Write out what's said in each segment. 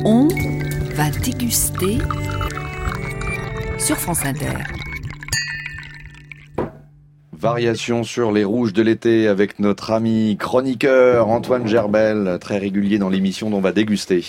On va déguster sur France Inter. Variation sur les rouges de l'été avec notre ami chroniqueur Antoine Gerbel, très régulier dans l'émission dont on va déguster.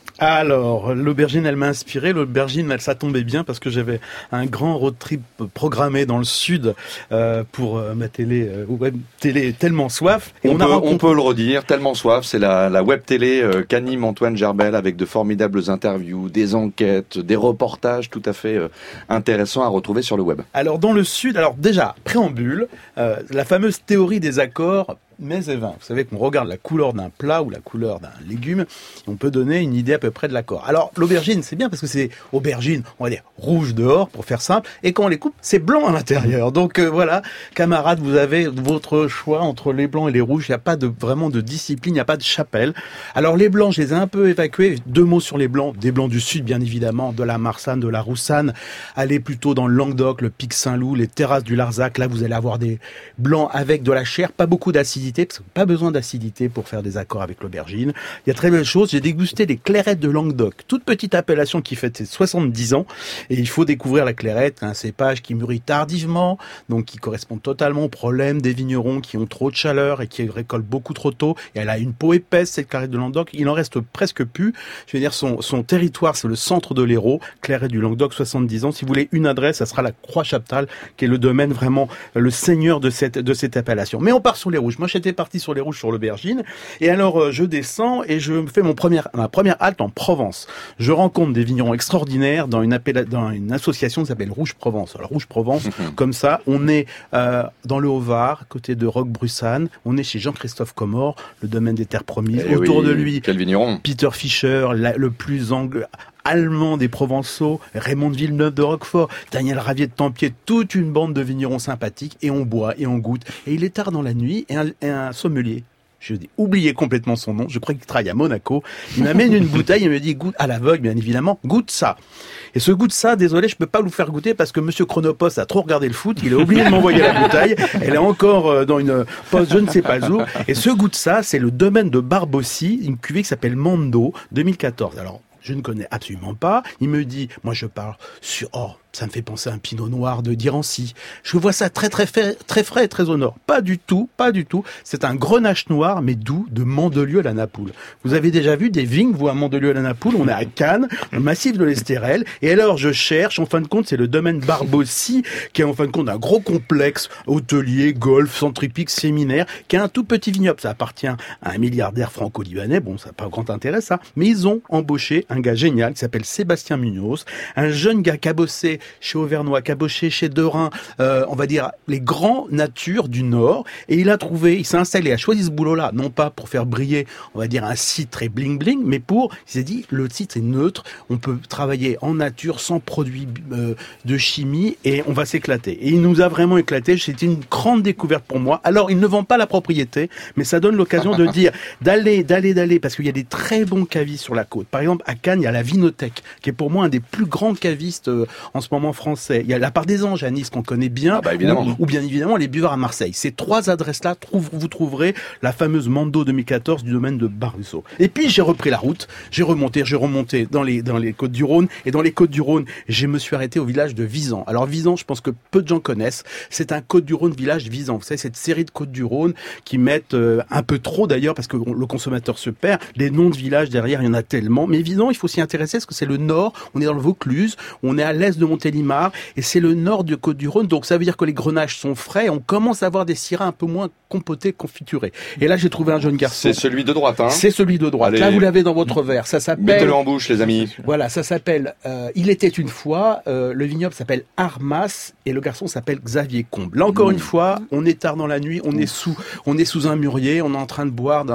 Alors, l'aubergine, elle m'a inspiré. L'aubergine, ça tombait bien parce que j'avais un grand road trip programmé dans le sud pour ma web télé Tellement Soif. Et on peut le redire, Tellement Soif, c'est la web télé qu'anime Antoine Gerbel avec de formidables interviews, des enquêtes, des reportages tout à fait intéressants à retrouver sur le web. Alors, dans le sud, déjà, préambule, la fameuse théorie des accords mets et vins. Vous savez qu'on regarde la couleur d'un plat ou la couleur d'un légume, on peut donner une idée à peu près de l'accord. Alors, l'aubergine, c'est bien parce que c'est aubergine, on va dire rouge dehors, pour faire simple, et quand on les coupe, c'est blanc à l'intérieur. Donc voilà, camarades, vous avez votre choix entre les blancs et les rouges. Il n'y a pas vraiment de discipline, il n'y a pas de chapelle. Alors, les blancs, je les ai un peu évacués. 2 mots sur les blancs. Des blancs du sud, bien évidemment, de la Marsanne, de la Roussanne. Allez plutôt dans le Languedoc, le Pic Saint-Loup, les terrasses du Larzac. Là, vous allez avoir des blancs avec de la chair, pas beaucoup d'acidité, parce que pas besoin d'acidité pour faire des accords avec l'aubergine. Il y a très belle chose, j'ai dégusté des clairettes de Languedoc, toute petite appellation qui fête ses 70 ans, et il faut découvrir la clairette, un cépage qui mûrit tardivement, donc qui correspond totalement au problème des vignerons qui ont trop de chaleur et qui récoltent beaucoup trop tôt, et elle a une peau épaisse, cette clairette de Languedoc, il en reste presque plus. Je veux dire, son territoire, c'est le centre de l'Hérault, clairette du Languedoc, 70 ans. Si vous voulez une adresse, ça sera la Croix-Chaptal, qui est le domaine vraiment, le seigneur de cette appellation. Mais on part sur les rouges. Moi, j'étais parti sur les rouges sur l'aubergine, et alors je descends et je fais ma première halte en Provence. Je rencontre des vignerons extraordinaires dans une association qui s'appelle Rouge Provence. Alors Rouge Provence, comme ça, on est dans le Haut-Var, à côté de Roquebrussanne, on est chez Jean-Christophe Comore, le domaine des terres promises. Autour de lui, quel vigneron. Peter Fischer, le plus allemand des Provençaux, Raymond de Villeneuve de Roquefort, Daniel Ravier de Tempier, toute une bande de vignerons sympathiques, et on boit et on goûte. Et il est tard dans la nuit, et un sommelier, je dis, oublié complètement son nom, je crois qu'il travaille à Monaco, il m'amène une bouteille, il me dit, goûte à l'aveugle, bien évidemment, goûte ça. Et ce goût de ça, désolé, je peux pas vous faire goûter parce que Monsieur Chronopos a trop regardé le foot, il a oublié de m'envoyer la bouteille, elle est encore dans une poste je ne sais pas où, et ce goût de ça, c'est le domaine de Barbossi, une cuvée qui s'appelle Mando, 2014. Alors, je ne connais absolument pas. Il me dit, moi je parle sur... ça me fait penser à un pinot noir de Dirancy. Je vois ça très frais et très au nord. Pas du tout. C'est un grenache noir, mais doux, de Mandelieu à la Napoule. Vous avez déjà vu des vignes, vous, à Mandelieu à la Napoule? On est à Cannes, le massif de l'Estérel. Et alors, je cherche, en fin de compte, c'est le domaine Barbossi, qui est en fin de compte un gros complexe hôtelier, golf, centre hippique, séminaire, qui a un tout petit vignoble. Ça appartient à un milliardaire franco-libanais. Bon, ça n'a pas grand intérêt, ça. Mais ils ont embauché un gars génial qui s'appelle Sébastien Munoz, un jeune gars qui a bossé chez Auvernois, caboché chez Derain, on va dire les grands natures du Nord, et il s'est installé, a choisi ce boulot-là, non pas pour faire briller, on va dire un site très bling bling, mais il s'est dit, le site est neutre, on peut travailler en nature, sans produits de chimie, et on va s'éclater. Et il nous a vraiment éclaté, c'était une grande découverte pour moi. Alors, il ne vend pas la propriété, mais ça donne l'occasion de dire, d'aller, parce qu'il y a des très bons cavistes sur la côte. Par exemple, à Cannes, il y a la Vinothèque, qui est pour moi un des plus grands cavistes en ce moment français. Il y a la Part des Anges à Nice qu'on connaît bien, ou bien évidemment les Buveurs à Marseille. Ces 3 adresses-là, vous trouverez la fameuse Mando 2014 du domaine de Barrusso. Et puis j'ai repris la route, j'ai remonté dans les Côtes du Rhône, et dans les Côtes du Rhône, je me suis arrêté au village de Visan. Alors Visan, je pense que peu de gens connaissent, c'est un Côtes du Rhône village Visan. Vous savez, cette série de Côtes du Rhône qui mettent un peu trop d'ailleurs, parce que le consommateur se perd, les noms de villages derrière, il y en a tellement. Mais Visan, il faut s'y intéresser parce que c'est le nord, on est dans le Vaucluse, on est à l'est de Montélimar, et c'est le nord du Côtes-du-Rhône, donc ça veut dire que les grenaches sont frais, on commence à avoir des syrahs un peu moins compotés, confiturés. Et là, j'ai trouvé un jeune garçon. C'est celui de droite, hein? C'est celui de droite. Allez, là, vous l'avez dans votre verre. Ça s'appelle... Mettez-le en bouche, les amis. Voilà, ça s'appelle Il était une fois, le vignoble s'appelle Armas, et le garçon s'appelle Xavier Combe. Là, encore une fois, on est tard dans la nuit, on est sous un murier, on est en train de boire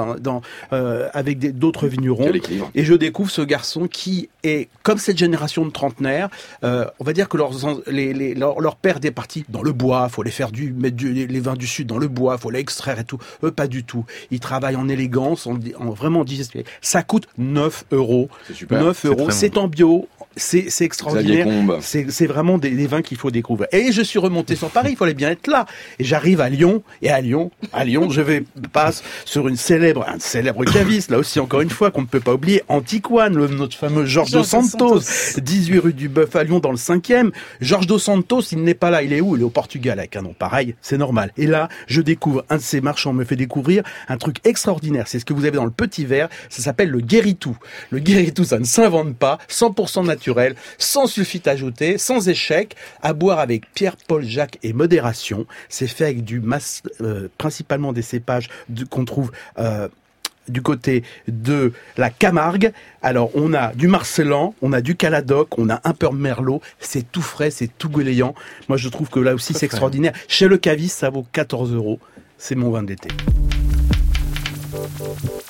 avec d'autres vignerons. Et je découvre ce garçon qui est, comme cette génération de trentenaires, on va dire que leur père est parti dans le bois, faut les faire mettre les vins du sud dans le bois, faut les extraire et tout. Eux, pas du tout. Ils travaillent en élégance, en vraiment digestion. Ça coûte 9 €. C'est super. 9 €. C'est en bio. c'est extraordinaire. C'est vraiment des vins qu'il faut découvrir. Et je suis remonté sur Paris, il fallait bien être là. Et j'arrive à Lyon, et à Lyon, je passe sur un célèbre caviste, là aussi encore une fois, qu'on ne peut pas oublier, Antiquane, notre fameux Georges dos Santos, 18 rue du Bœuf à Lyon dans le 5e. Georges dos Santos, il n'est pas là, il est où? Il est au Portugal avec un nom pareil, c'est normal. Et là, je découvre, un de ces marchands me fait découvrir un truc extraordinaire. C'est ce que vous avez dans le petit verre, ça s'appelle le Guéritou. Le Guéritou, ça ne s'invente pas, 100% naturel, sans sulfite ajouté, sans échec, à boire avec Pierre, Paul, Jacques et modération. C'est fait avec principalement des cépages qu'on trouve du côté de la Camargue. Alors, on a du Marcellan, on a du Caladoc, on a un peu de Merlot. C'est tout frais, c'est tout goéléant. Moi, je trouve que là aussi, c'est extraordinaire. Chez le caviste, ça vaut 14 €. C'est mon vin d'été.